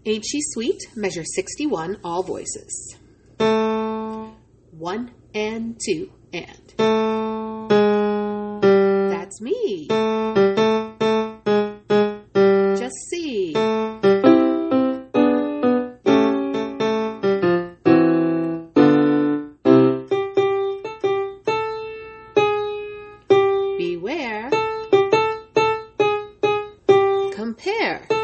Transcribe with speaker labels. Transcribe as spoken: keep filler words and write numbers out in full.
Speaker 1: Ain't She Sweet? Measure sixty-one, all voices. One and two and. That's me. Just see. Beware. Compare.